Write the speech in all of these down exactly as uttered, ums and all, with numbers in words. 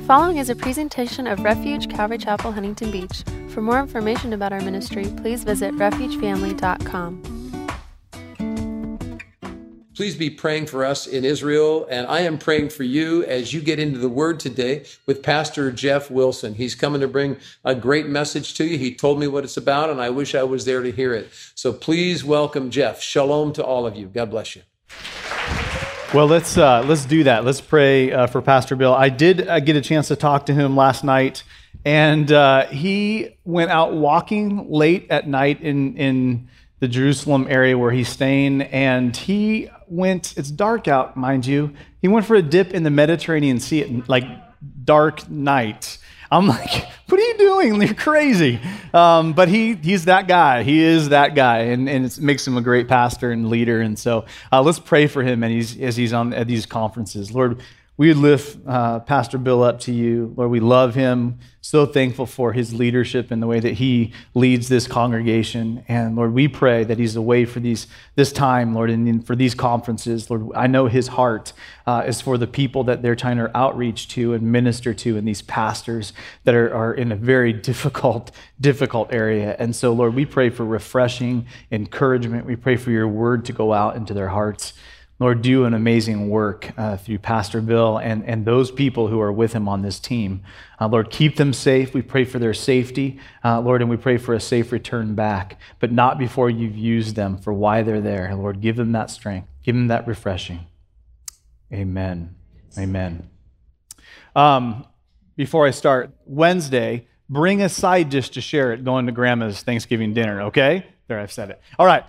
following is a presentation of Refuge Calvary Chapel, Huntington Beach. For more information about our ministry, please visit refuge family dot com. Please be praying for us in Israel, and I am praying for you as you get into the Word today with Pastor Jeff Wilson. He's coming to bring a great message to you. He told me what it's about, and I wish I was there to hear it. So please welcome Jeff. Shalom to all of you. God bless you. Well, let's uh, let's do that. Let's pray uh, for Pastor Bill. I did uh, get a chance to talk to him last night, and uh, he went out walking late at night in in the Jerusalem area where he's staying, and he went, it's dark out, mind you, he went for a dip in the Mediterranean Sea at like dark night. I'm like, what are you doing? You're crazy. Um, but he he's that guy. He is that guy, and, and it makes him a great pastor and leader. And so uh, let's pray for him and he's, as he's on at these conferences. Lord, we lift uh, Pastor Bill up to you. Lord, we love him. So thankful for his leadership and the way that he leads this congregation. And Lord, we pray that he's away for these this time, Lord, and for these conferences. Lord, I know his heart uh, is for the people that they're trying to outreach to and minister to, and these pastors that are, are in a very difficult, difficult area. And so, Lord, we pray for refreshing encouragement. We pray for your word to go out into their hearts. Lord, do an amazing work uh, through Pastor Bill and, and those people who are with him on this team. Uh, Lord, keep them safe. We pray for their safety, uh, Lord, and we pray for a safe return back, but not before you've used them for why they're there. Lord, give them that strength. Give them that refreshing. Amen. Amen. Um, before I start, Wednesday, bring a side dish to share at going to Grandma's Thanksgiving dinner, okay? There, I've said it. All right.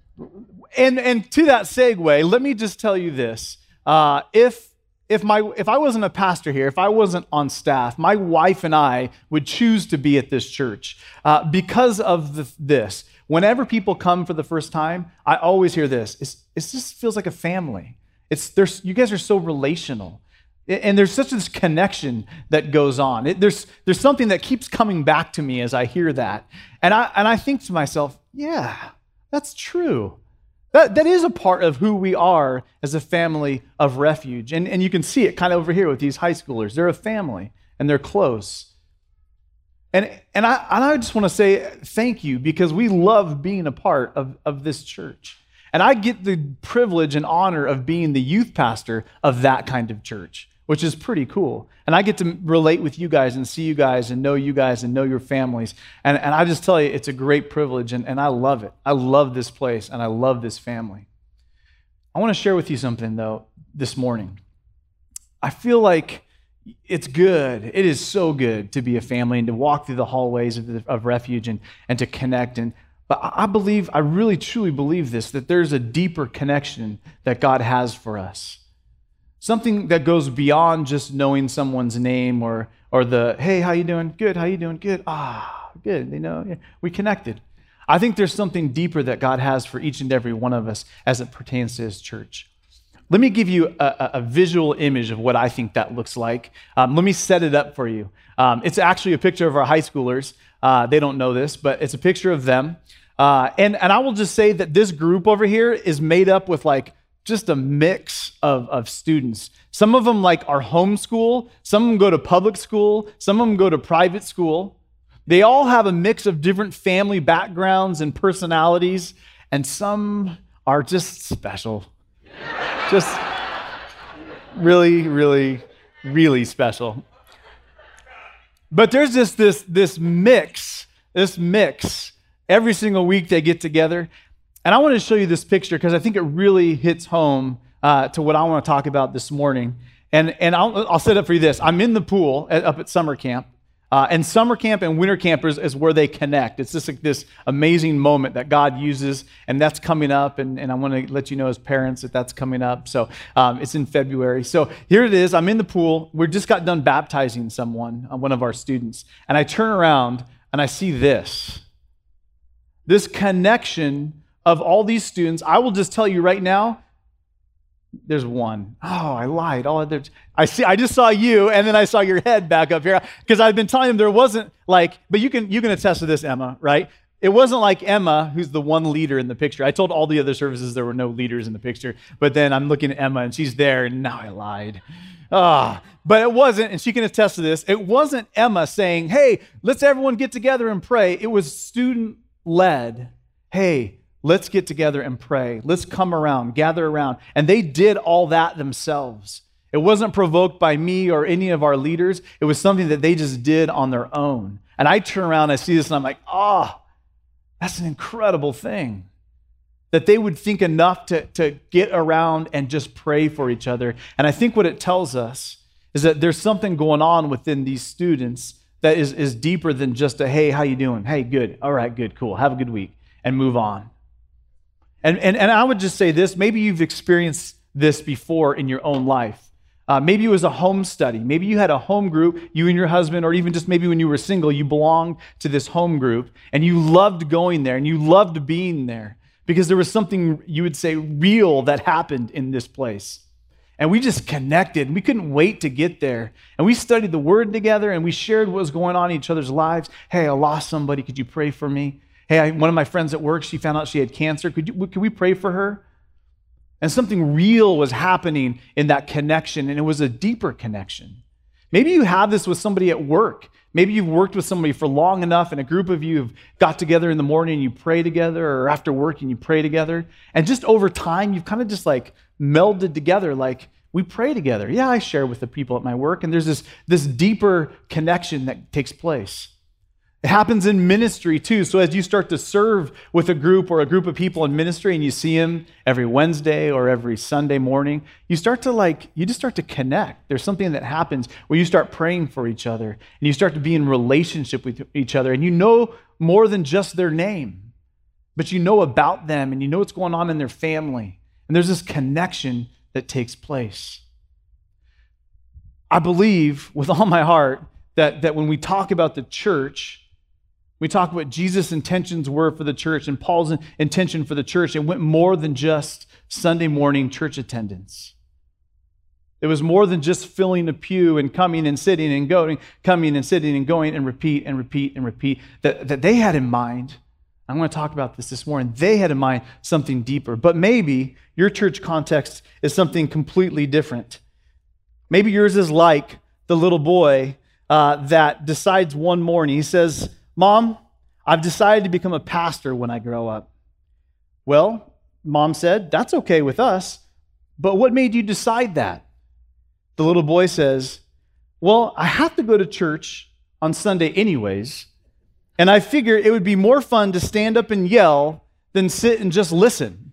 And and to that segue, let me just tell you this: uh, if if my if I wasn't a pastor here, if I wasn't on staff, my wife and I would choose to be at this church uh, because of the, this. Whenever people come for the first time, I always hear this: it's, it just feels like a family. It's there's you guys are so relational, and there's such this connection that goes on. It, there's there's something that keeps coming back to me as I hear that, and I and I think to myself, yeah, that's true. That, that is a part of who we are as a family of Refuge. And, and you can see it kind of over here with these high schoolers. They're a family, and they're close. And, and, I, and I just want to say thank you, because we love being a part of, of this church. And I get the privilege and honor of being the youth pastor of that kind of church, which is pretty cool. And I get to relate with you guys and see you guys and know you guys and know your families. And, and I just tell you, it's a great privilege, and, and I love it. I love this place, and I love this family. I want to share with you something, though, this morning. I feel like it's good. It is so good to be a family and to walk through the hallways of, the, of Refuge and, and to connect. And But I believe, I really, truly believe this, that there's a deeper connection that God has for us. Something that goes beyond just knowing someone's name or or the, hey, how you doing? Good, how you doing? Good. Ah, good. You know, yeah, we connected. I think there's something deeper that God has for each and every one of us as it pertains to his church. Let me give you a, a visual image of what I think that looks like. Um, let me set it up for you. Um, it's actually a picture of our high schoolers. Uh, they don't know this, but it's a picture of them. Uh, and, and I will just say that this group over here is made up with like just a mix of, of students. Some of them like are homeschool, some of them go to public school, some of them go to private school. They all have a mix of different family backgrounds and personalities, and some are just special. Just really, really, really special. But there's just this, this mix, this mix. Every single week they get together. And I want to show you this picture because I think it really hits home uh, to what I want to talk about this morning. And, and I'll, I'll set up for you this. I'm in the pool at, up at summer camp. Uh, and summer camp and winter campers is where they connect. It's just like this amazing moment that God uses, and that's coming up. And, and I want to let you know as parents that that's coming up. So um, it's in February. So here it is. I'm in the pool. We just got done baptizing someone, uh, one of our students. And I turn around and I see this. This connection of all these students. I will just tell you right now, there's one. Oh, I lied. All other, I see. I just saw you, and then I saw your head back up here because I've been telling them there wasn't like. But you can you can attest to this, Emma, right? it wasn't like Emma, who's the one leader in the picture. I told all the other services there were no leaders in the picture, but then I'm looking at Emma and she's there, and now I lied. Ah, but it wasn't, and she can attest to this, it wasn't Emma saying, hey, let's everyone get together and pray. It was student-led. Hey, let's get together and pray. Let's come around, gather around. And they did all that themselves. It wasn't provoked by me or any of our leaders. It was something that they just did on their own. And I turn around, I see this, and I'm like, ah, oh, that's an incredible thing. That they would think enough to, to get around and just pray for each other. And I think what it tells us is that there's something going on within these students that is, is deeper than just a, hey, how you doing? Hey, good. All right, good, cool. Have a good week. And move on. And, and, and I would just say this, maybe you've experienced this before in your own life. Uh, maybe it was a home study. Maybe you had a home group, you and your husband, or even just maybe when you were single, you belonged to this home group, and you loved going there, and you loved being there because there was something, you would say, real that happened in this place. And we just connected. We couldn't wait to get there. And we studied the Word together, and we shared what was going on in each other's lives. Hey, I lost somebody. Could you pray for me? Hey, I, one of my friends at work, she found out she had cancer. Could you, could we pray for her? And something real was happening in that connection, and it was a deeper connection. Maybe you have this with somebody at work. Maybe you've worked with somebody for long enough, and a group of you have got together in the morning and you pray together, or after work and you pray together. And just over time, you've kind of just like melded together, like we pray together. Yeah, I share with the people at my work, and there's this, this deeper connection that takes place. It happens in ministry too. So as you start to serve with a group or a group of people in ministry, and you see them every Wednesday or every Sunday morning, you start to like, you just start to connect. There's something that happens where you start praying for each other, and you start to be in relationship with each other, and you know more than just their name, but you know about them, and you know what's going on in their family. And there's this connection that takes place. I believe with all my heart that, that when we talk about the church, we talk about what Jesus' intentions were for the church and Paul's intention for the church. It went more than just Sunday morning church attendance. It was more than just filling a pew and coming and sitting and going, coming and sitting and going and repeat and repeat and repeat. That, that they had in mind, I'm going to talk about this this morning, they had in mind something deeper. But maybe your church context is something completely different. Maybe yours is like the little boy uh, that decides one morning, he says, Mom, I've decided to become a pastor when I grow up. Well, Mom said, that's okay with us, but what made you decide that? The little boy says, well, I have to go to church on Sunday anyways, and I figure it would be more fun to stand up and yell than sit and just listen.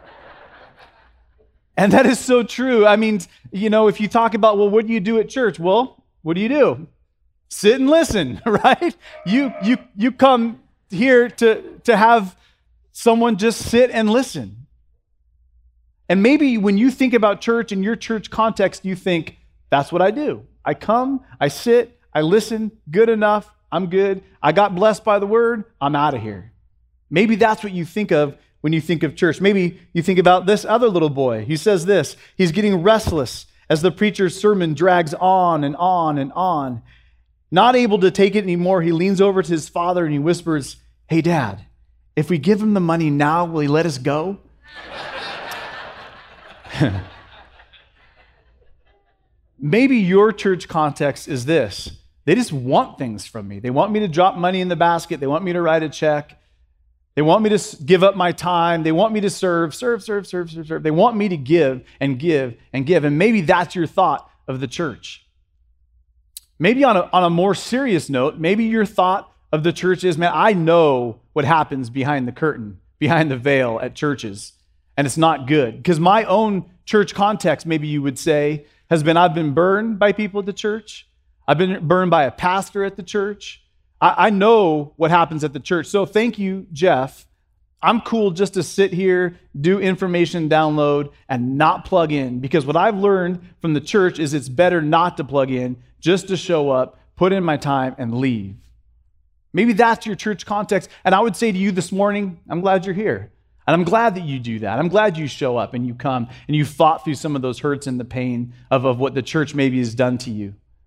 And that is so true. I mean, you know, if you talk about, well, what do you do at church? Well, what do you do? Sit and listen, right? You you you come here to, to have someone just sit and listen. And maybe when you think about church in your church context, you think, that's what I do. I come, I sit, I listen, good enough, I'm good. I got blessed by the word, I'm out of here. Maybe that's what you think of when you think of church. Maybe you think about this other little boy. He says this, he's getting restless as the preacher's sermon drags on and on and on. Not able to take it anymore, he leans over to his father and he whispers, hey, Dad, if we give him the money now, will he let us go? Maybe your church context is this. They just want things from me. They want me to drop money in the basket. They want me to write a check. They want me to give up my time. They want me to serve, serve, serve, serve, serve, serve. They want me to give and give and give. And maybe that's your thought of the church. Maybe on a, on a more serious note, maybe your thought of the church is, man, I know what happens behind the curtain, behind the veil at churches, and it's not good. Because my own church context, maybe you would say, has been I've been burned by people at the church. I've been burned by a pastor at the church. I, I know what happens at the church. So thank you, Jeff. I'm cool just to sit here, do information download, and not plug in. Because what I've learned from the church is it's better not to plug in, just to show up, put in my time, and leave. Maybe that's your church context. And I would say to you this morning, I'm glad you're here. And I'm glad that you do that. I'm glad you show up and you come and you fought through some of those hurts and the pain of, of what the church maybe has done to you.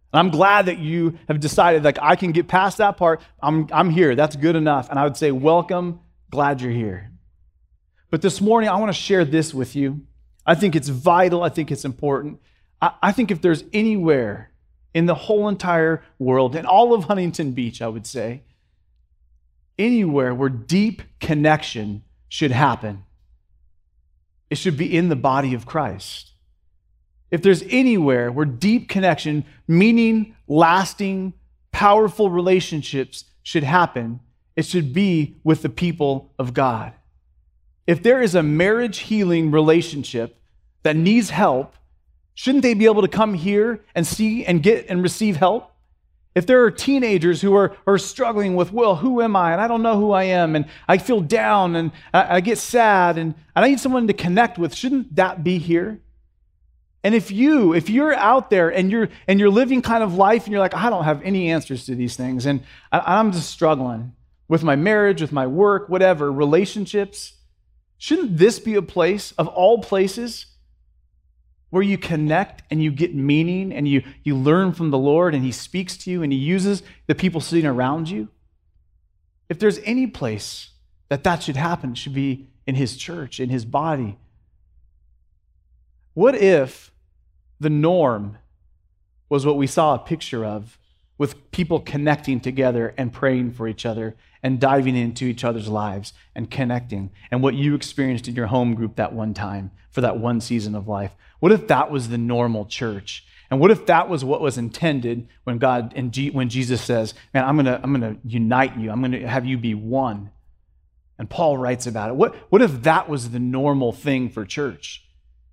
And I'm glad that you have decided, like, I can get past that part. I'm, I'm here. That's good enough. And I would say, welcome. Glad you're here. But this morning, I want to share this with you. I think it's vital. I think it's important. I, I think if there's anywhere in the whole entire world, in all of Huntington Beach, I would say, anywhere where deep connection should happen, it should be in the body of Christ. If there's anywhere where deep connection, meaning, lasting, powerful relationships should happen, it should be with the people of God. If there is a marriage healing relationship that needs help, shouldn't they be able to come here and see and get and receive help? If there are teenagers who are, are struggling with, well, who am I? And I don't know who I am, and I feel down, and I, I get sad, and, and I need someone to connect with, shouldn't that be here? And if you, if you're out there and you're and you're living kind of life and you're like, I don't have any answers to these things, and I, I'm just struggling with my marriage, with my work, whatever, relationships, shouldn't this be a place of all places where you connect and you get meaning and you, you learn from the Lord and He speaks to you and He uses the people sitting around you? If there's any place that that should happen, it should be in His church, in His body. What if the norm was what we saw a picture of, with people connecting together and praying for each other and diving into each other's lives and connecting, and what you experienced in your home group that one time for that one season of life? What if that was the normal church? And what if that was what was intended when God and G, when Jesus says, man, I'm gonna, I'm gonna unite you. I'm gonna have you be one. And Paul writes about it. What, what if that was the normal thing for church?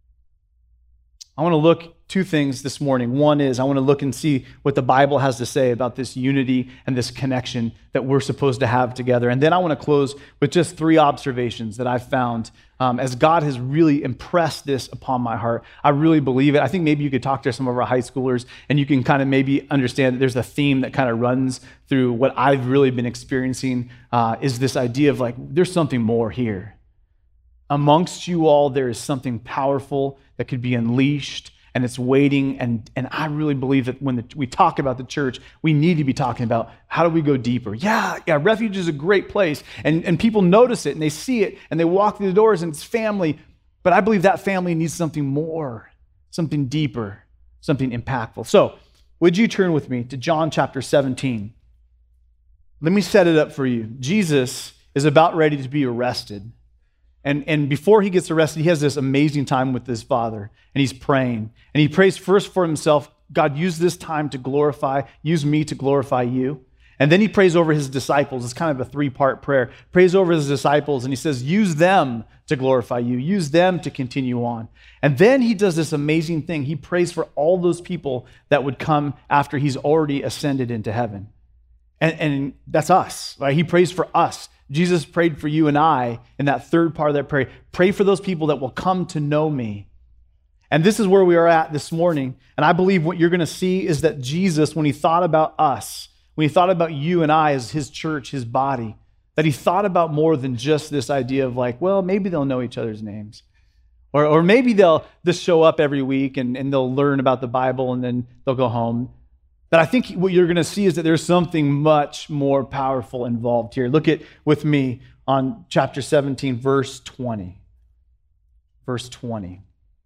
I want to look two things this morning. One is I want to look and see what the Bible has to say about this unity and this connection that we're supposed to have together. And then I want to close with just three observations that I've found um, as God has really impressed this upon my heart. I really believe it. I think maybe you could talk to some of our high schoolers and you can kind of maybe understand that there's a theme that kind of runs through what I've really been experiencing uh, is this idea of like, there's something more here. Amongst you all, there is something powerful that could be unleashed, and it's waiting. And, and I really believe that when the, we talk about the church, we need to be talking about how do we go deeper? Yeah, yeah, Refuge is a great place, and, and people notice it, and they see it, and they walk through the doors, and it's family. But I believe that family needs something more, something deeper, something impactful. So, would you turn with me to John chapter seventeen? Let me set it up for you. Jesus is about ready to be arrested. And, and before he gets arrested, he has this amazing time with his Father, and he's praying. And he prays first for himself, God, use this time to glorify, use me to glorify you. And then he prays over his disciples. It's kind of a three-part prayer. Prays over his disciples, and he says, use them to glorify you. Use them to continue on. And then he does this amazing thing. He prays for all those people that would come after he's already ascended into heaven. And, and that's us, right? He prays for us. Jesus prayed for you and I in that third part of that prayer. Pray for those people that will come to know me. And this is where we are at this morning. And I believe what you're going to see is that Jesus, when he thought about us, when he thought about you and I as his church, his body, that he thought about more than just this idea of like, well, maybe they'll know each other's names. Or, or maybe they'll just show up every week and, and they'll learn about the Bible and then they'll go home. But I think what you're going to see is that there's something much more powerful involved here. Look at with me on chapter seventeen, verse twenty. Verse twenty.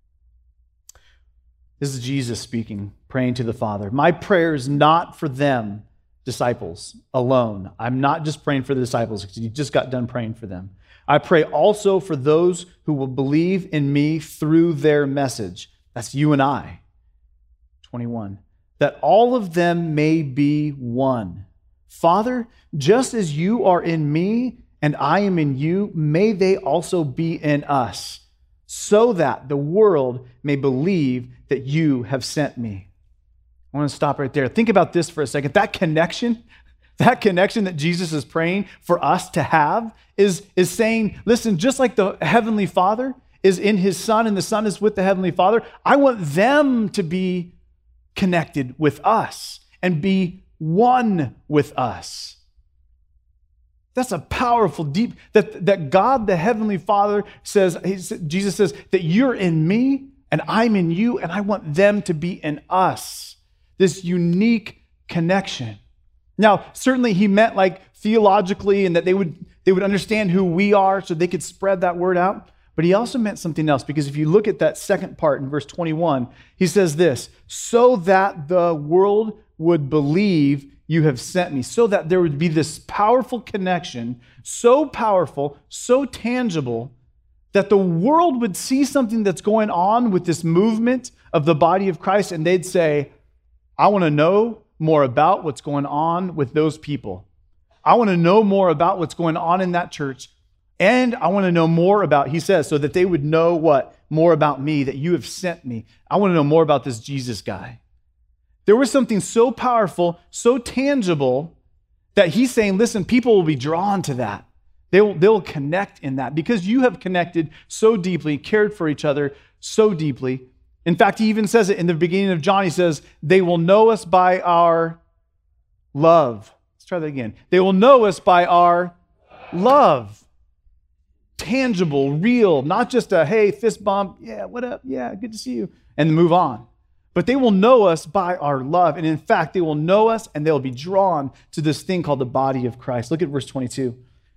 This is Jesus speaking, praying to the Father. My prayer is not for them, disciples, alone. I'm not just praying for the disciples because you just got done praying for them. I pray also for those who will believe in me through their message. That's you and I. twenty-one. That all of them may be one. Father, just as you are in me and I am in you, may they also be in us, so that the world may believe that you have sent me. I want to stop right there. Think about this for a second. That connection, that connection that Jesus is praying for us to have is, is saying, listen, just like the Heavenly Father is in his Son and the Son is with the Heavenly Father, I want them to be connected with us and be one with us. That's a powerful, deep, that, that God, the Heavenly Father says, he, Jesus says that you're in me and I'm in you and I want them to be in us. this unique connection. Now, certainly he meant like theologically and that they would, they would understand who we are so they could spread that word out. But he also meant something else, because if you look at that second part in verse twenty-one, he says this, so that the world would believe you have sent me, so that there would be this powerful connection, so powerful, so tangible, that the world would see something that's going on with this movement of the body of Christ, and they'd say, I want to know more about what's going on with those people. I want to know more about what's going on in that church. And I want to know more about, he says, so that they would know what? More about me, that you have sent me. I want to know more about this Jesus guy. There was something so powerful, so tangible, that he's saying, listen, people will be drawn to that. They will, they'll connect in that because you have connected so deeply, cared for each other so deeply. In fact, he even says it in the beginning of John. He says, they will know us by our love. Let's try that again. They will know us by our love. Tangible, real, not just a, hey, fist bump, yeah, what up, yeah, good to see you, and move on. But they will know us by our love. And in fact, they will know us and they'll be drawn to this thing called the body of Christ. Look at verse twenty-two.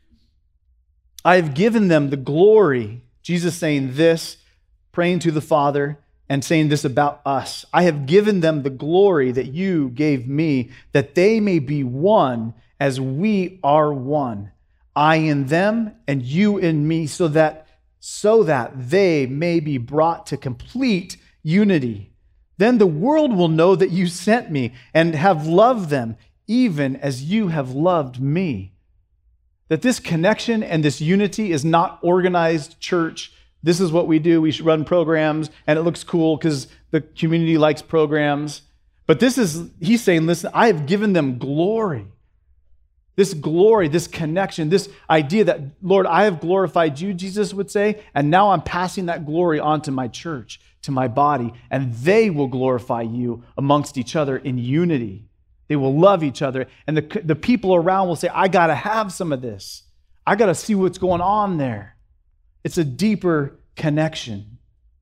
I have given them the glory, Jesus saying this, praying to the Father and saying this about us. I have given them the glory that you gave me, that they may be one as we are one. I in them and you in me, so that so that they may be brought to complete unity. Then the world will know that you sent me and have loved them, even as you have loved me. That this connection and this unity is not organized church. This is what we do. We should run programs, and it looks cool because the community likes programs. But this is, he's saying, listen, I have given them glory. This glory, this connection, this idea that, Lord, I have glorified you, Jesus would say, and now I'm passing that glory on to my church, to my body, and they will glorify you amongst each other in unity. They will love each other, and the, the people around will say, I got to have some of this. I got to see what's going on there. It's a deeper connection.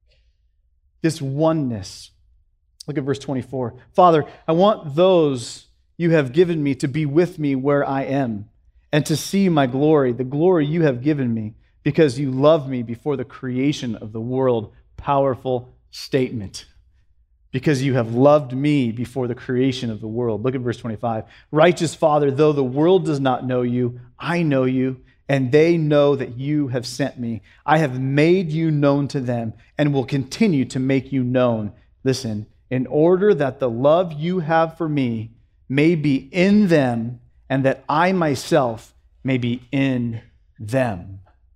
This oneness. Look at verse twenty-four. Father, I want those you have given me to be with me where I am, and to see my glory, the glory you have given me, because you loved me before the creation of the world. Powerful statement. Because you have loved me before the creation of the world. Look at verse twenty-five. Righteous Father, though the world does not know you, I know you, and they know that you have sent me. I have made you known to them, and will continue to make you known. Listen, in order that the love you have for me may be in them, and that I myself may be in them.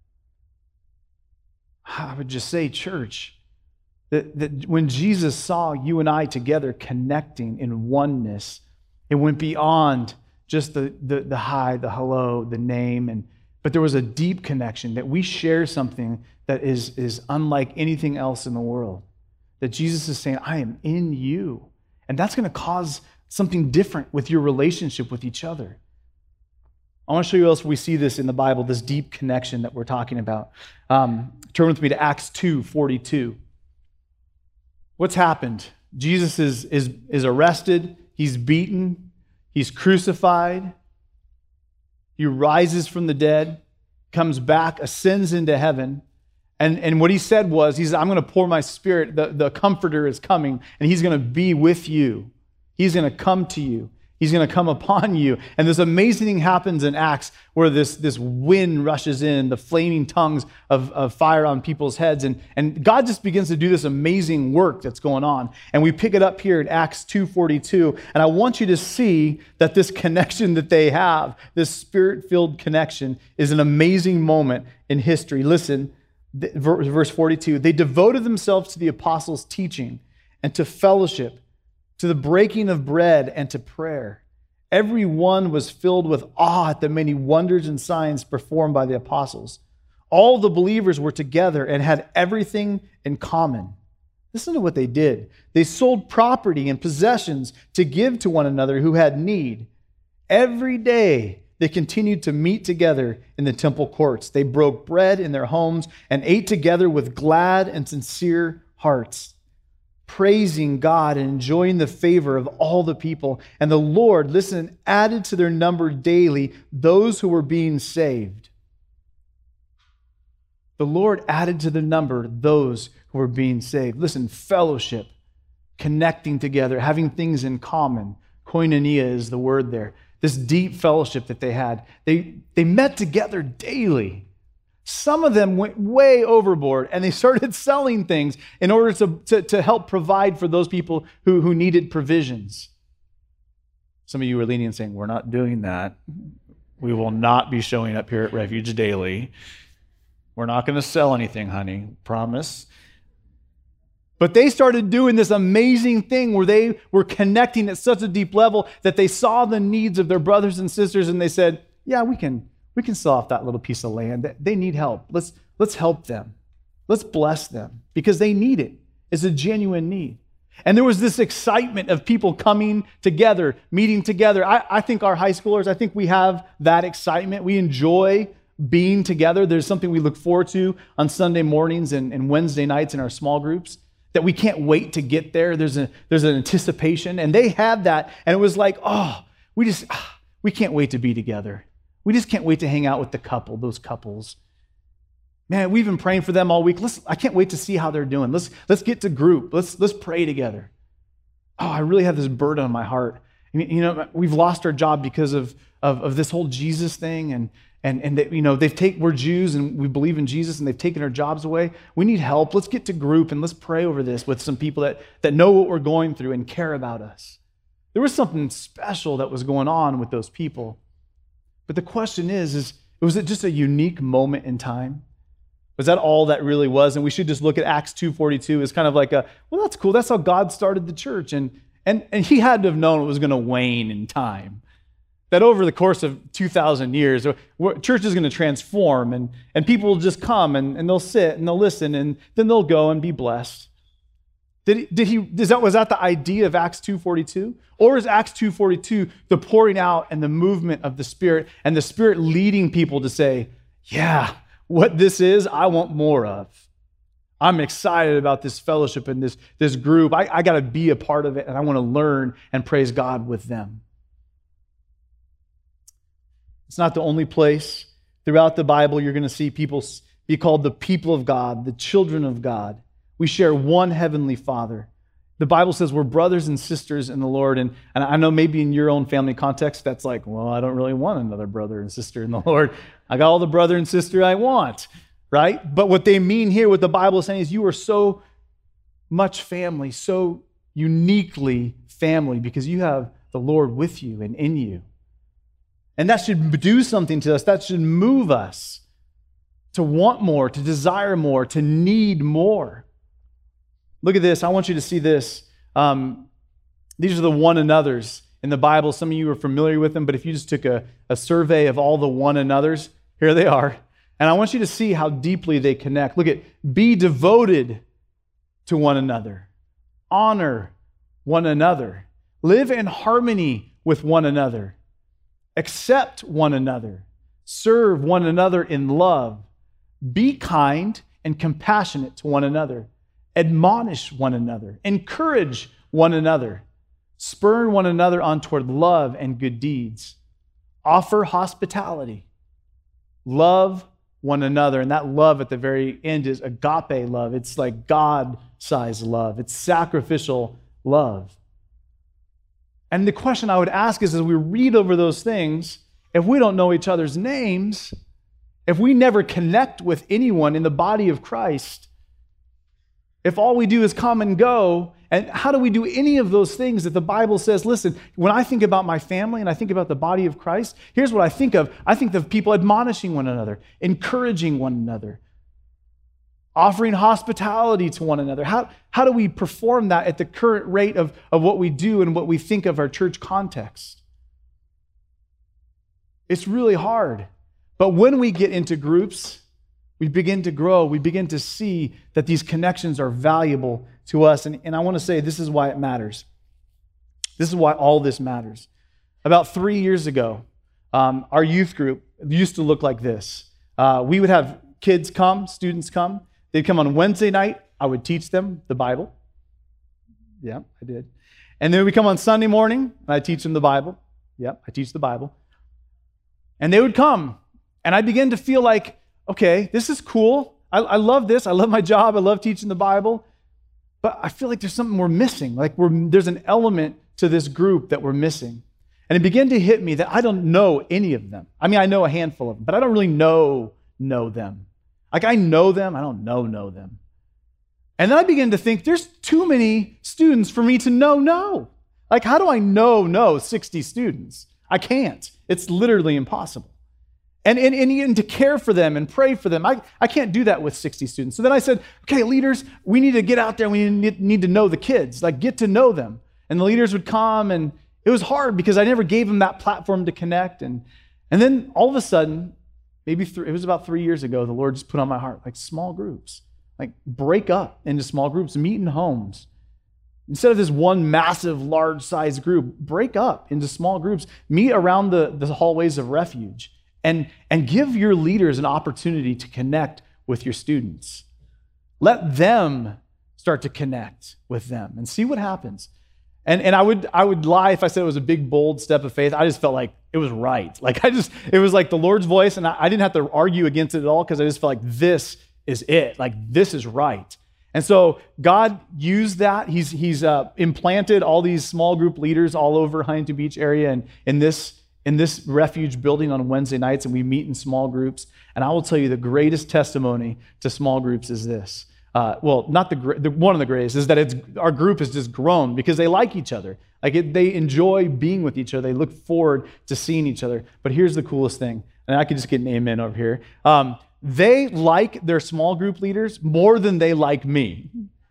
I would just say, church, that, that when Jesus saw you and I together connecting in oneness, it went beyond just the, the, the hi, the hello, the name, and but there was a deep connection that we share something that is, is unlike anything else in the world. That Jesus is saying, I am in you. And that's going to cause something different with your relationship with each other. I want to show you else we see this in the Bible, this deep connection that we're talking about. Um, turn with me to Acts two forty-two. What's happened? Jesus is, is, is arrested, he's beaten, he's crucified, he rises from the dead, comes back, ascends into heaven. And, and what he said was, he said, I'm going to pour my spirit, the, the comforter is coming, and he's going to be with you. He's going to come to you. He's going to come upon you. And this amazing thing happens in Acts where this, this wind rushes in, the flaming tongues of, of fire on people's heads. And, and God just begins to do this amazing work that's going on. And we pick it up here in Acts two forty-two. And I want you to see that this connection that they have, this spirit-filled connection, is an amazing moment in history. Listen, verse forty-two. They devoted themselves to the apostles' teaching and to fellowship, to the breaking of bread and to prayer. Everyone was filled with awe at the many wonders and signs performed by the apostles. All the believers were together and had everything in common. Listen to what they did. They sold property and possessions to give to one another who had need. Every day they continued to meet together in the temple courts. They broke bread in their homes and ate together with glad and sincere hearts, praising God and enjoying the favor of all the people. And the Lord, listen, added to their number daily those who were being saved. The Lord added to the number those who were being saved. Listen, fellowship, connecting together, having things in common. Koinonia is the word there. This deep fellowship that they had. They, they met together daily. Some of them went way overboard and they started selling things in order to, to, to help provide for those people who, who needed provisions. Some of you are leaning and saying, we're not doing that. We will not be showing up here at Refuge daily. We're not going to sell anything, honey. Promise. But they started doing this amazing thing where they were connecting at such a deep level that they saw the needs of their brothers and sisters and they said, yeah, we can we can sell off that little piece of land. They need help. Let's, let's help them. Let's bless them because they need it. It's a genuine need. And there was this excitement of people coming together, meeting together. I, I think our high schoolers, I think we have that excitement. We enjoy being together. There's something we look forward to on Sunday mornings and, and Wednesday nights in our small groups that we can't wait to get there. There's a there's an anticipation, and they had that, and it was like, oh, we just ah, we can't wait to be together. We just can't wait to hang out with the couple, those couples. Man, we've been praying for them all week. Let's I can't wait to see how they're doing. Let's let's get to group. Let's let's pray together. Oh, I really have this burden on my heart. You know, we've lost our job because of of, of this whole Jesus thing, and And, and they, you know, they've take, we're Jews and we believe in Jesus and they've taken our jobs away. We need help. Let's get to group and let's pray over this with some people that, that know what we're going through and care about us. There was something special that was going on with those people. But the question is, is was it just a unique moment in time? Was that all that really was? And we should just look at Acts two forty-two as kind of like a, well, that's cool. That's how God started the church. And, and, and he had to have known it was going to wane in time. That over the course of two thousand years, church is going to transform and, and people will just come and, and they'll sit and they'll listen and then they'll go and be blessed. Did he, did he, is that, was that the idea of Acts two forty-two? Or is Acts two forty-two the pouring out and the movement of the Spirit and the Spirit leading people to say, yeah, what this is, I want more of. I'm excited about this fellowship and this, this group. I, I got to be a part of it and I want to learn and praise God with them. It's not the only place. Throughout the Bible, you're going to see people be called the people of God, the children of God. We share one heavenly Father. The Bible says we're brothers and sisters in the Lord. And, and I know maybe in your own family context, that's like, well, I don't really want another brother and sister in the Lord. I got all the brother and sister I want, right? But what they mean here, what the Bible is saying is you are so much family, so uniquely family because you have the Lord with you and in you. And that should do something to us. That should move us to want more, to desire more, to need more. Look at this. I want you to see this. Um, these are the one another's in the Bible. Some of you are familiar with them, but if you just took a, a survey of all the one another's, here they are. And I want you to see how deeply they connect. Look at, be devoted to one another. Honor one another. Live in harmony with one another. Accept one another. Serve one another in love. Be kind and compassionate to one another. Admonish one another. Encourage one another. Spur one another on toward love and good deeds. Offer hospitality. Love one another. And that love at the very end is agape love. It's like God-sized love. It's sacrificial love. And the question I would ask is, as we read over those things, if we don't know each other's names, if we never connect with anyone in the body of Christ, if all we do is come and go, and how do we do any of those things that the Bible says, listen, when I think about my family and I think about the body of Christ, here's what I think of. I think of people admonishing one another, encouraging one another, offering hospitality to one another. How, how do we perform that at the current rate of, of what we do and what we think of our church context? It's really hard. But when we get into groups, we begin to grow. We begin to see that these connections are valuable to us. And, and I want to say this is why it matters. This is why all this matters. About three years ago, um, our youth group used to look like this. Uh, we would have kids come, students come. They'd come on Wednesday night. I would teach them the Bible. Yeah, I did. And then we come on Sunday morning, and I teach them the Bible. Yep, I teach the Bible. And they would come, and I begin to feel like, okay, this is cool. I, I love this. I love my job. I love teaching the Bible. But I feel like there's something we're missing. Like we're, there's an element to this group that we're missing. And it began to hit me that I don't know any of them. I mean, I know a handful of them, but I don't really know, know them. Like I know them, I don't know, know them. And then I began to think, there's too many students for me to know, know. Like how do I know, know sixty students? I can't. It's literally impossible. And, and, and, and to care for them and pray for them, I, I can't do that with sixty students. So then I said, okay, leaders, we need to get out there and we need, need to know the kids, like get to know them. And the leaders would come, and it was hard because I never gave them that platform to connect. And, and then all of a sudden, maybe th- it was about three years ago, the Lord just put on my heart, like small groups, like break up into small groups, meet in homes. Instead of this one massive, large-sized group, break up into small groups, meet around the, the hallways of Refuge, and, and give your leaders an opportunity to connect with your students. Let them start to connect with them and see what happens. And, and I would I would lie if I said it was a big, bold step of faith. I just felt like it was right. Like I just, it was like the Lord's voice, and I, I didn't have to argue against it at all because I just felt like this is it. Like this is right. And so God used that. He's he's uh, implanted all these small group leaders all over Huntington Beach area and in this in this Refuge building on Wednesday nights, and we meet in small groups. And I will tell you the greatest testimony to small groups is this. Uh, well, not the, the one of the greatest is that it's our group has just grown because they like each other. Like it, they enjoy being with each other. They look forward to seeing each other. But here's the coolest thing, and I could just get an amen over here. Um, They like their small group leaders more than they like me.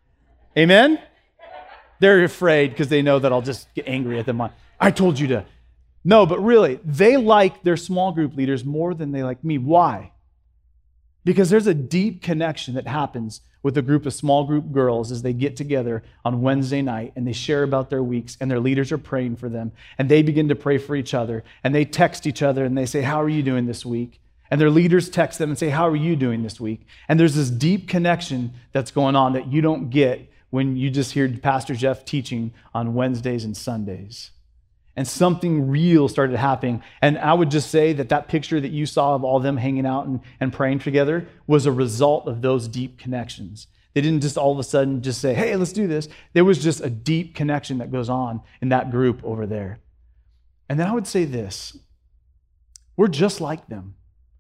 Amen? They're afraid because they know that I'll just get angry at them. I told you to. No, but really, they like their small group leaders more than they like me. Why? Because there's a deep connection that happens with a group of small group girls as they get together on Wednesday night and they share about their weeks, and their leaders are praying for them, and they begin to pray for each other, and they text each other and they say, how are you doing this week? And their leaders text them and say, how are you doing this week? And there's this deep connection that's going on that you don't get when you just hear Pastor Jeff teaching on Wednesdays and Sundays. And something real started happening. And I would just say that that picture that you saw of all them hanging out and, and praying together was a result of those deep connections. They didn't just all of a sudden just say, hey, let's do this. There was just a deep connection that goes on in that group over there. And then I would say this, we're just like them.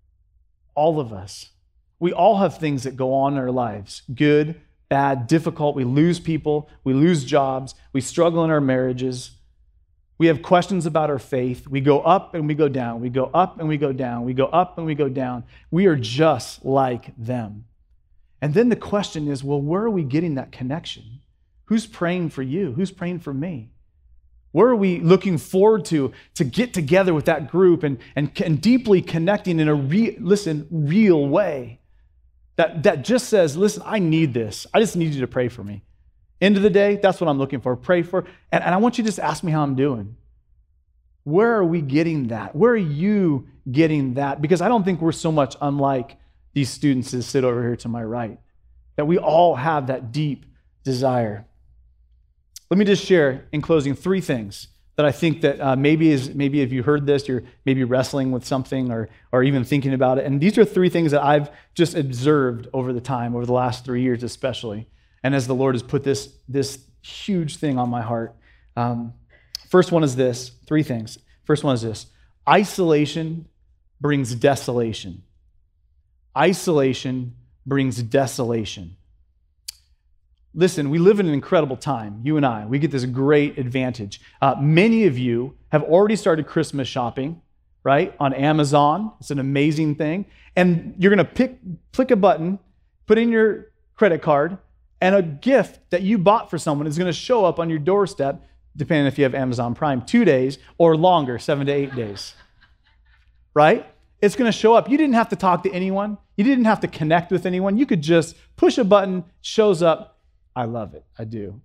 All of us. We all have things that go on in our lives. Good, bad, difficult. We lose people. We lose jobs. We struggle in our marriages. We have questions about our faith. We go up and we go down. We go up and we go down. We go up and we go down. We are just like them. And then the question is, well, where are we getting that connection? Who's praying for you? Who's praying for me? Where are we looking forward to to get together with that group and, and, and deeply connecting in a, re, listen, real way that, that just says, listen, I need this. I just need you to pray for me. End of the day, that's what I'm looking for. Pray for, and, and I want you to just ask me how I'm doing. Where are we getting that? Where are you getting that? Because I don't think we're so much unlike these students that sit over here to my right, that we all have that deep desire. Let me just share in closing three things that I think that uh, maybe is maybe if you heard this, you're maybe wrestling with something or or even thinking about it. And these are three things that I've just observed over the time, over the last three years especially. And as the Lord has put this, this huge thing on my heart. Um, first one is this, three things. First one is this, isolation brings desolation. Isolation brings desolation. Listen, we live in an incredible time, you and I. We get this great advantage. Uh, many of you have already started Christmas shopping, right, on Amazon. It's an amazing thing. And you're going to pick, click a button, put in your credit card, and a gift that you bought for someone is going to show up on your doorstep, depending if you have Amazon Prime, two days or longer, seven to eight days, right? It's going to show up. You didn't have to talk to anyone. You didn't have to connect with anyone. You could just push a button, shows up. I love it. I do.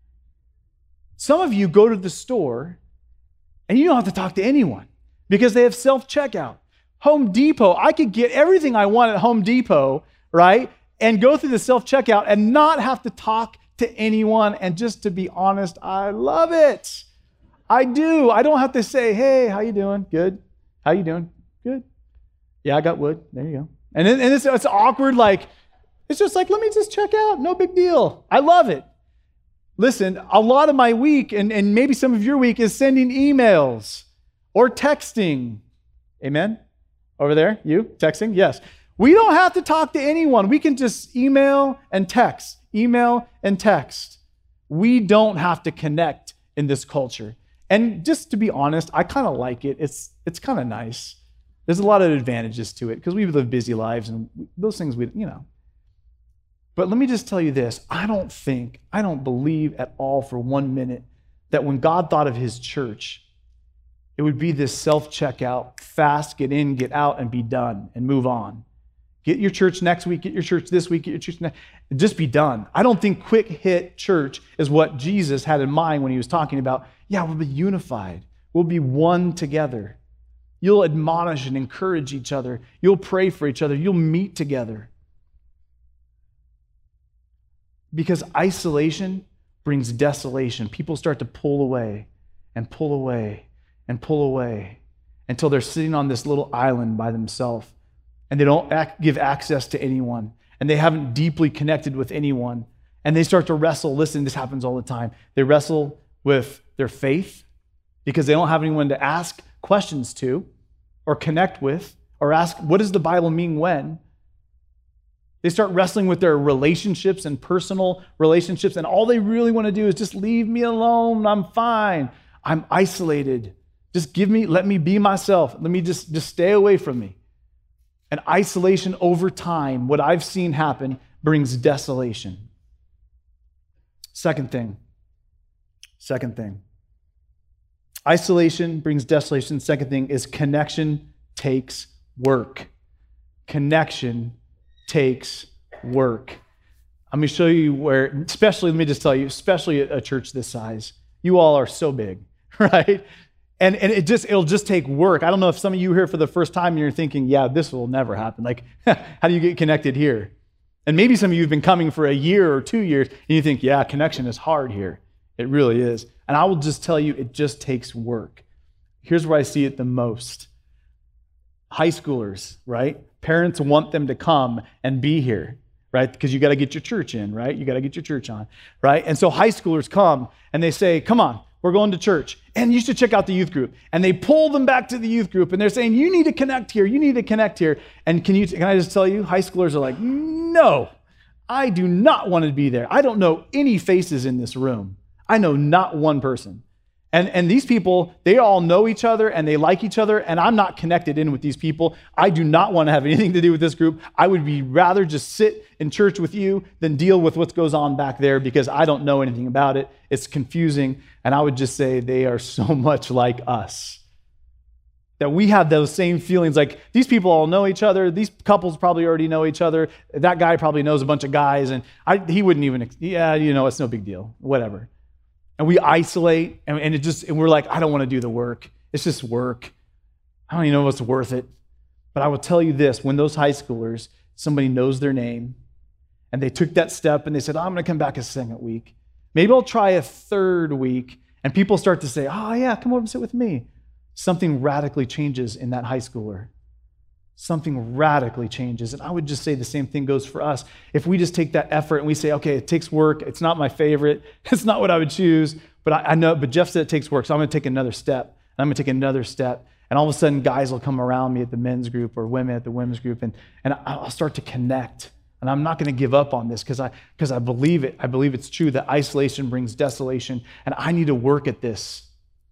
Some of you go to the store and you don't have to talk to anyone because they have self-checkout. Home Depot, I could get everything I want at Home Depot, right? And go through the self-checkout and not have to talk to anyone. And just to be honest, I love it. I do. I don't have to say, hey, how you doing? Good. How you doing? Good. Yeah, I got wood. There you go. And, it, and it's, it's awkward. Like, it's just like, let me just check out. No big deal. I love it. Listen, a lot of my week, and, and maybe some of your week, is sending emails or texting. Amen? Over there, you texting? Yes. We don't have to talk to anyone. We can just email and text, email and text. We don't have to connect in this culture. And just to be honest, I kind of like it. It's it's kind of nice. There's a lot of advantages to it because we live busy lives and those things we, you know. But let me just tell you this. I don't think, I don't believe at all for one minute that when God thought of his church, it would be this self-checkout, fast, get in, get out, and be done, and move on. Get your church next week, get your church this week, get your church next, just be done. I don't think quick hit church is what Jesus had in mind when he was talking about, yeah, we'll be unified. We'll be one together. You'll admonish and encourage each other. You'll pray for each other. You'll meet together. Because isolation brings desolation. People start to pull away and pull away and pull away until they're sitting on this little island by themselves and they don't act, give access to anyone and they haven't deeply connected with anyone and they start to wrestle. Listen, this happens all the time. They wrestle with their faith because they don't have anyone to ask questions to or connect with or ask, what does the Bible mean when? They start wrestling with their relationships and personal relationships, and all they really want to do is just leave me alone. I'm fine. I'm isolated. Just give me, let me be myself. Let me just, just stay away from me. And isolation over time, what I've seen happen, brings desolation. Second thing. Second thing. Isolation brings desolation. Second thing is connection takes work. Connection takes work. I'm going to show you where, especially, let me just tell you, especially a church this size, you all are so big, right? And and it just, it'll just take work. I don't know if some of you here for the first time and you're thinking, yeah, this will never happen. Like, how do you get connected here? And maybe some of you have been coming for a year or two years and you think, yeah, connection is hard here. It really is. And I will just tell you, it just takes work. Here's where I see it the most. High schoolers, right? Parents want them to come and be here, right? Because you got to get your church in, right? You got to get your church on, right? And so high schoolers come and they say, come on, we're going to church. And you should check out the youth group. And they pull them back to the youth group and they're saying, you need to connect here. You need to connect here. And can you, can I just tell you, high schoolers are like, no, I do not want to be there. I don't know any faces in this room. I know not one person. And, and these people, they all know each other and they like each other, and I'm not connected in with these people. I do not want to have anything to do with this group. I would be rather just sit in church with you than deal with what goes on back there because I don't know anything about it. It's confusing, and I would just say they are so much like us. That we have those same feelings, like these people all know each other. These couples probably already know each other. That guy probably knows a bunch of guys, and I, he wouldn't even, yeah, you know, it's no big deal, whatever. And we isolate, and, and it just, and we're like, I don't want to do the work. It's just work. I don't even know if it's worth it. But I will tell you this, when those high schoolers, somebody knows their name, and they took that step, and they said, oh, I'm going to come back a second week. Maybe I'll try a third week, and people start to say, oh yeah, come over and sit with me. Something radically changes in that high schooler. Something radically changes. And I would just say the same thing goes for us. If we just take that effort and we say, okay, it takes work. It's not my favorite. It's not what I would choose. But I, I know, but Jeff said it takes work. So I'm going to take another step. And I'm going to take another step. And all of a sudden, guys will come around me at the men's group or women at the women's group. And, and I'll start to connect. And I'm not going to give up on this because I, because I believe it. I believe it's true that isolation brings desolation. And I need to work at this.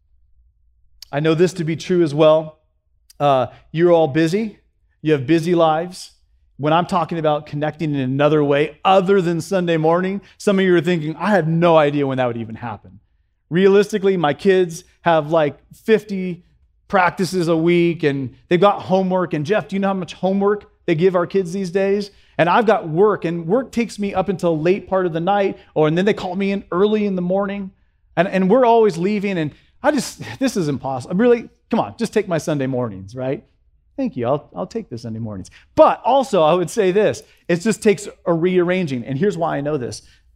I know this to be true as well. Uh, you're all busy. You have busy lives. When I'm talking about connecting in another way other than Sunday morning, some of you are thinking, I have no idea when that would even happen. Realistically, my kids have like fifty practices a week and they've got homework. And Jeff, do you know how much homework they give our kids these days? And I've got work, and work takes me up until late part of the night, or and then they call me in early in the morning. And, and we're always leaving, and I just, this is impossible. I'm really, come on, just take my Sunday mornings, right? Thank you. I'll, I'll take the Sunday mornings. But also, I would say this. It just takes a rearranging. And here's why I know this.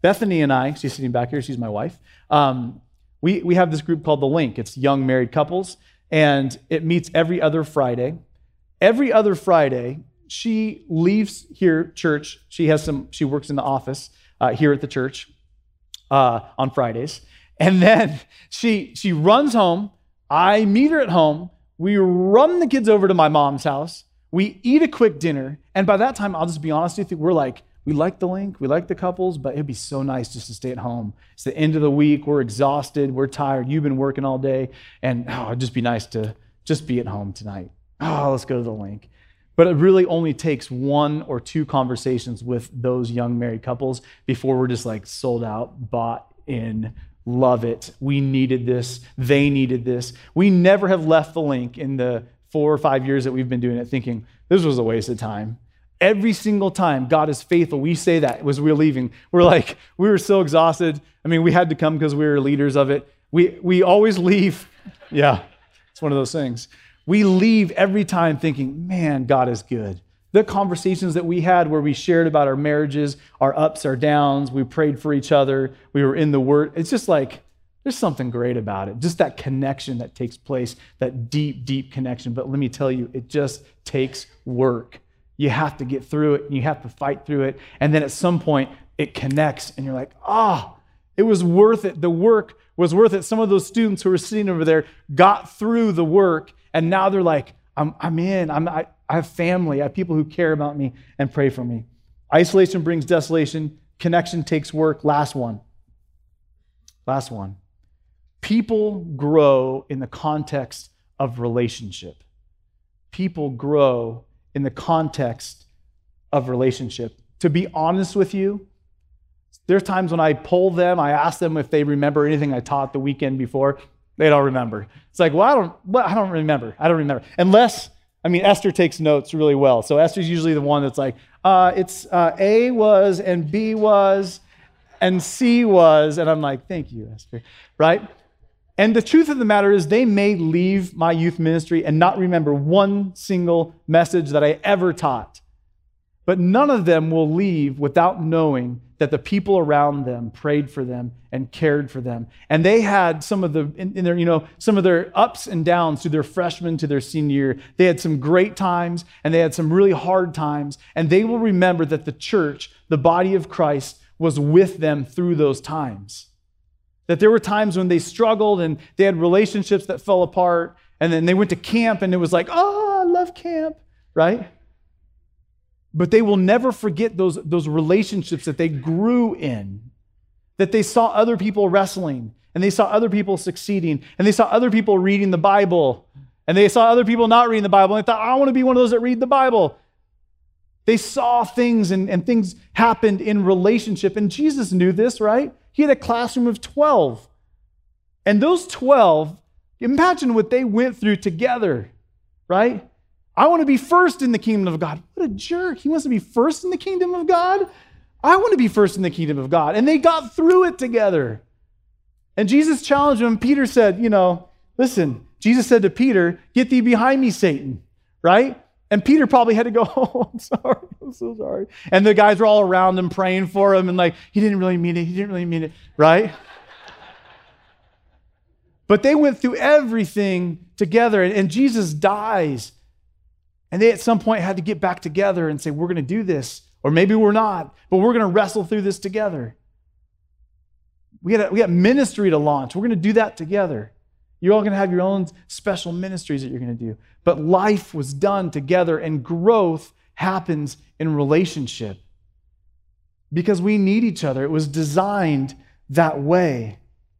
Bethany and I, she's sitting back here, she's my wife, um, we, we have this group called The Link. It's young married couples, and it meets every other Friday. Every other Friday, she leaves here, church. She has some, she works in the office uh, here at the church uh, on Fridays. And then she she runs home. I meet her at home. We run the kids over to my mom's house. We eat a quick dinner. And by that time, I'll just be honest with you, we're like, we like The Link, we like the couples, but it'd be so nice just to stay at home. It's the end of the week. We're exhausted. We're tired. You've been working all day. And oh, it'd just be nice to just be at home tonight. Oh, let's go to The Link. But it really only takes one or two conversations with those young married couples before we're just like sold out, bought in, love it. We needed this. They needed this. We never have left The Link in the four or five years that we've been doing it thinking this was a waste of time. Every single time God is faithful. We say that as we were leaving. We're like, we were so exhausted. I mean, we had to come because we were leaders of it. We, we always leave. Yeah, it's one of those things. We leave every time thinking, man, God is good. The conversations that we had where we shared about our marriages, our ups, our downs, we prayed for each other, we were in the Word. It's just like, there's something great about it. Just that connection that takes place, that deep, deep connection. But let me tell you, it just takes work. You have to get through it, and you have to fight through it. And then at some point, it connects, and you're like, ah, oh, it was worth it. The work was worth it. Some of those students who were sitting over there got through the work, and now they're like, I'm, I'm in. I'm, I, I have family. I have people who care about me and pray for me. Isolation brings desolation. Connection takes work. Last one. Last one. People grow in the context of relationship. People grow in the context of relationship. To be honest with you, there's times when I poll them, I ask them if they remember anything I taught the weekend before. They don't remember. It's like, well, I don't, well, I don't remember. I don't remember. Unless, I mean, Esther takes notes really well. So Esther's usually the one that's like, uh, it's uh, A was, and B was, and C was. And I'm like, thank you, Esther, right? And the truth of the matter is they may leave my youth ministry and not remember one single message that I ever taught. But none of them will leave without knowing that the people around them prayed for them and cared for them. And they had some of the, in, in their, you know, some of their ups and downs through their freshman to their senior year. They had some great times and they had some really hard times. And they will remember that the church, the body of Christ, was with them through those times. That there were times when they struggled and they had relationships that fell apart. And then they went to camp and it was like, oh, I love camp, right? But they will never forget those, those relationships that they grew in, that they saw other people wrestling, and they saw other people succeeding, and they saw other people reading the Bible, and they saw other people not reading the Bible, and they thought, I want to be one of those that read the Bible. They saw things, and, and things happened in relationship, and Jesus knew this, right? He had a classroom of twelve, and those twelve, imagine what they went through together, right? I want to be first in the kingdom of God. What a jerk. He wants to be first in the kingdom of God. I want to be first in the kingdom of God. And they got through it together. And Jesus challenged them. Peter said, you know, listen, Jesus said to Peter, get thee behind me, Satan, right? And Peter probably had to go, oh, I'm sorry. I'm so sorry. And the guys were all around him praying for him and like, he didn't really mean it. He didn't really mean it, right? But they went through everything together, and, and Jesus dies. And they at some point had to get back together and say, we're going to do this. Or maybe we're not, but we're going to wrestle through this together. We got, we got ministry to launch. We're going to do that together. You're all going to have your own special ministries that you're going to do. But life was done together, and growth happens in relationship. Because we need each other. It was designed that way.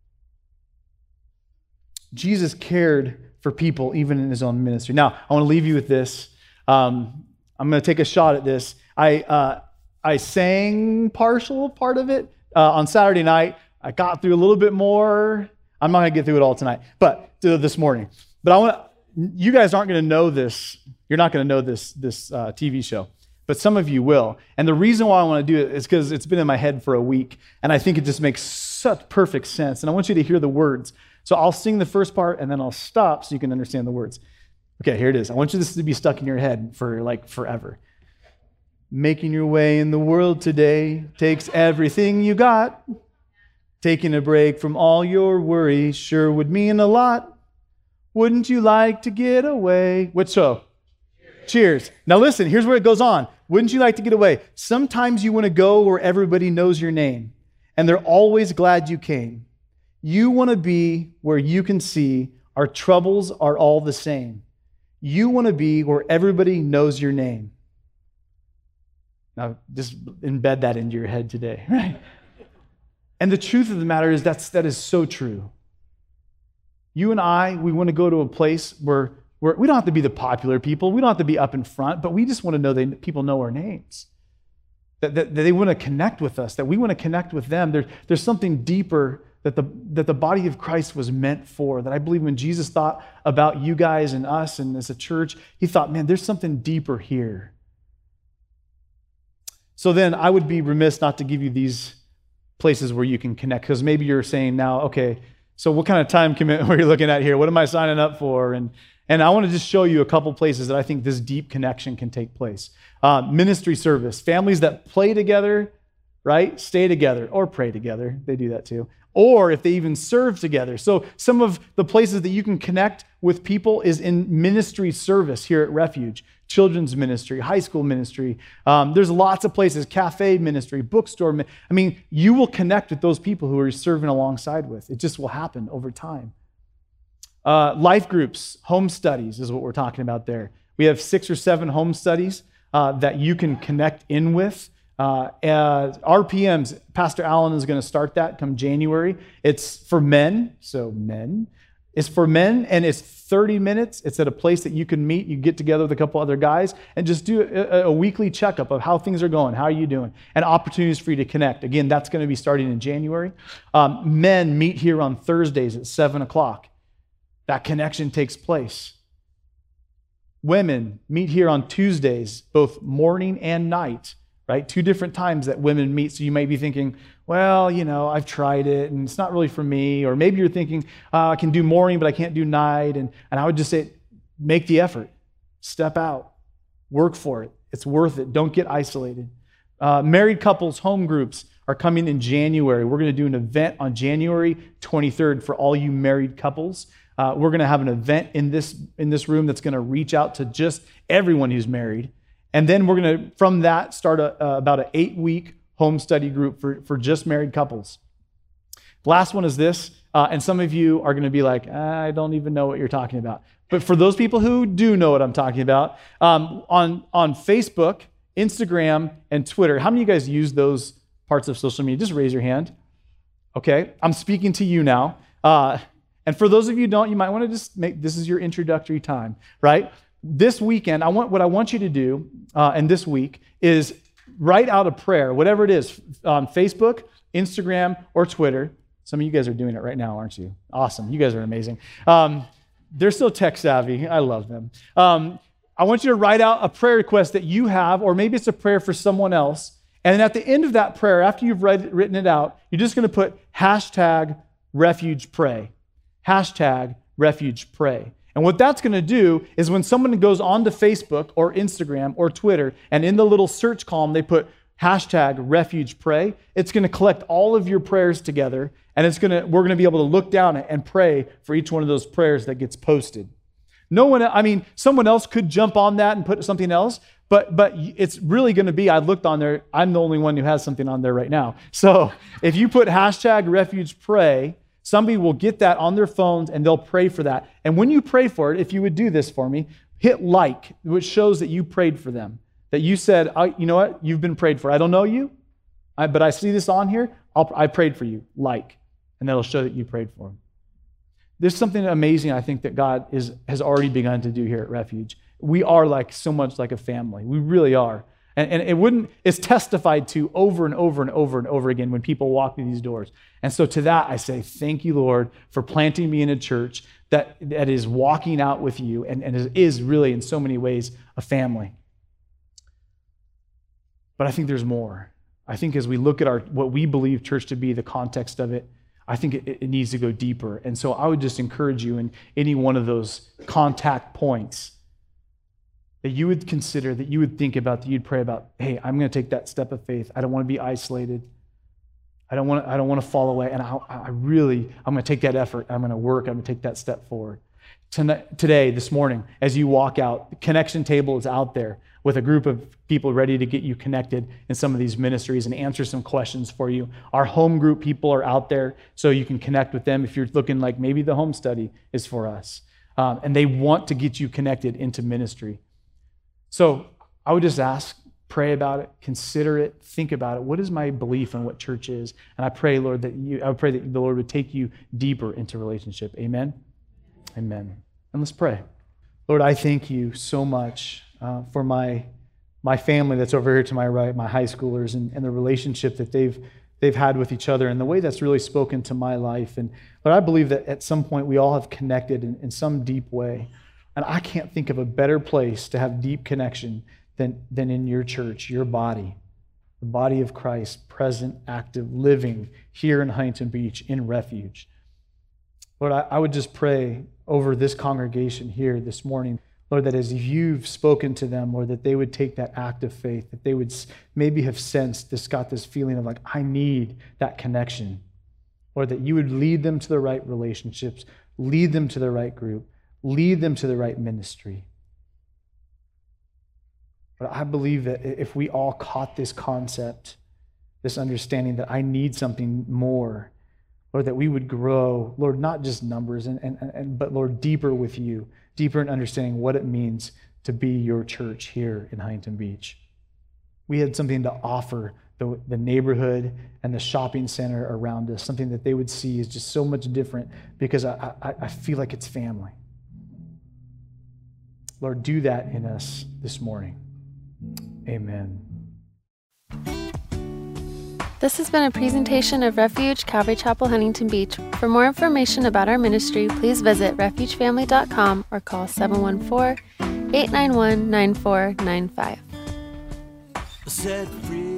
Jesus cared for people even in his own ministry. Now, I want to leave you with this. Um, I'm going to take a shot at this. I uh, I sang partial part of it uh, on Saturday night. I got through a little bit more. I'm not going to get through it all tonight, but uh, this morning. But I want you guys aren't going to know this. You're not going to know this this uh, T V show, but some of you will. And the reason why I want to do it is because it's been in my head for a week, and I think it just makes such perfect sense. And I want you to hear the words. So I'll sing the first part, and then I'll stop so you can understand the words. Okay, here it is. I want you this to be stuck in your head for like forever. Making your way in the world today takes everything you got. Taking a break from all your worries sure would mean a lot. Wouldn't you like to get away? Which so? Cheers. Cheers. Now listen, here's where it goes on. Wouldn't you like to get away? Sometimes you want to go where everybody knows your name, and they're always glad you came. You want to be where you can see our troubles are all the same. You want to be where everybody knows your name. Now, just embed that into your head today, right? And the truth of the matter is that's, that is so true. You and I, we want to go to a place where, where we don't have to be the popular people. We don't have to be up in front, but we just want to know that people know our names. That, that, that they want to connect with us, that we want to connect with them. There, there's something deeper that the, that the body of Christ was meant for, that I believe when Jesus thought about you guys and us and as a church, he thought, man, there's something deeper here. So then I would be remiss not to give you these places where you can connect, because maybe you're saying now, okay, so what kind of time commitment are you looking at here? What am I signing up for? And, and I want to just show you a couple places that I think this deep connection can take place. Uh, ministry service, families that play together, right? Stay together or pray together. They do that too. Or if they even serve together. So some of the places that you can connect with people is in ministry service here at Refuge. Children's ministry, high school ministry. Um, there's lots of places, cafe ministry, bookstore. Mi- I mean, you will connect with those people who are serving alongside with. It just will happen over time. Uh, life groups, home studies is what we're talking about there. We have six or seven home studies uh, that you can connect in with. Uh, uh, R P Ms, Pastor Allen is going to start that come January. It's for men, so men. It's for men, and it's thirty minutes. It's at a place that you can meet. You get together with a couple other guys and just do a, a weekly checkup of how things are going. How are you doing? And opportunities for you to connect. Again, that's going to be starting in January. Um, men meet here on Thursdays at seven o'clock. That connection takes place. Women meet here on Tuesdays, both morning and night. Right? Two different times that women meet. So you might be thinking, well, you know, I've tried it and it's not really for me. Or maybe you're thinking, uh, I can do morning, but I can't do night. And, and I would just say, make the effort. Step out. Work for it. It's worth it. Don't get isolated. Uh, married couples home groups are coming in January. We're going to do an event on January twenty-third for all you married couples. Uh, we're going to have an event in this, in this room that's going to reach out to just everyone who's married. And then we're going to, from that, start a, uh, about an eight-week home study group for, for just married couples. The last one is this, uh, and some of you are going to be like, I don't even know what you're talking about. But for those people who do know what I'm talking about, um, on, on Facebook, Instagram, and Twitter, how many of you guys use those parts of social media? Just raise your hand. Okay, I'm speaking to you now. Uh, and for those of you who don't, you might want to just make, this is your introductory time, right? This weekend, I want what I want you to do, uh, and this week, is write out a prayer, whatever it is, on Facebook, Instagram, or Twitter. Some of you guys are doing it right now, aren't you? Awesome. You guys are amazing. Um, they're so tech savvy. I love them. Um, I want you to write out a prayer request that you have, or maybe it's a prayer for someone else. And then at the end of that prayer, after you've read, written it out, you're just going to put hashtag refuge pray. Hashtag refuge pray. And what that's going to do is when someone goes onto Facebook or Instagram or Twitter, and in the little search column they put hashtag refuge pray, it's going to collect all of your prayers together, and it's going to we're going to be able to look down and pray for each one of those prayers that gets posted. No one, I mean, someone else could jump on that and put something else, but but it's really going to be, I looked on there, I'm the only one who has something on there right now. So if you put hashtag refuge pray, somebody will get that on their phones and they'll pray for that. And when you pray for it, if you would do this for me, hit like, which shows that you prayed for them. That you said, I, you know what, you've been prayed for. I don't know you, I, but I see this on here. I'll, I prayed for you. Like, and that'll show that you prayed for them. There's something amazing I think that God is, has already begun to do here at Refuge. We are like so much like a family. We really are. And, and it wouldn't, it's testified to over and over and over and over again when people walk through these doors. And so to that, I say, thank you, Lord, for planting me in a church that, that is walking out with you and, and is, is really in so many ways a family. But I think there's more. I think as we look at our what we believe church to be, the context of it, I think it, it needs to go deeper. And so I would just encourage you in any one of those contact points that you would consider, that you would think about, that you'd pray about, hey, I'm going to take that step of faith. I don't want to be isolated. I don't want to, I don't want to fall away. And I, I really, I'm going to take that effort. I'm going to work. I'm going to take that step forward. Tonight, today, this morning, as you walk out, the connection table is out there with a group of people ready to get you connected in some of these ministries and answer some questions for you. Our home group people are out there, so you can connect with them if you're looking like maybe the home study is for us. Um, and they want to get you connected into ministry. So I would just ask, pray about it, consider it, think about it. What is my belief in what church is? And I pray, Lord, that you, I pray that the Lord would take you deeper into relationship. Amen? Amen. And let's pray. Lord, I thank you so much uh, for my my family that's over here to my right, my high schoolers, and, and the relationship that they've they've had with each other, and the way that's really spoken to my life. And Lord, I believe that at some point we all have connected in, in some deep way. And I can't think of a better place to have deep connection than, than in your church, your body, the body of Christ, present, active, living here in Huntington Beach in Refuge. Lord, I, I would just pray over this congregation here this morning, Lord, that as you've spoken to them, Lord, that they would take that act of faith, that they would maybe have sensed this, got this feeling of like, I need that connection. Lord, that you would lead them to the right relationships, lead them to the right group, lead them to the right ministry. But I believe that if we all caught this concept, this understanding that I need something more, Lord, that we would grow, Lord, not just numbers, and, and, and but Lord, deeper with you, deeper in understanding what it means to be your church here in Huntington Beach. We had something to offer the, the neighborhood and the shopping center around us, something that they would see is just so much different because I, I, I feel like it's family. Lord, do that in us this morning. Amen. This has been a presentation of Refuge Calvary Chapel, Huntington Beach. For more information about our ministry, please visit refuge family dot com or call seven one four, eight nine one, nine four nine five. Set free.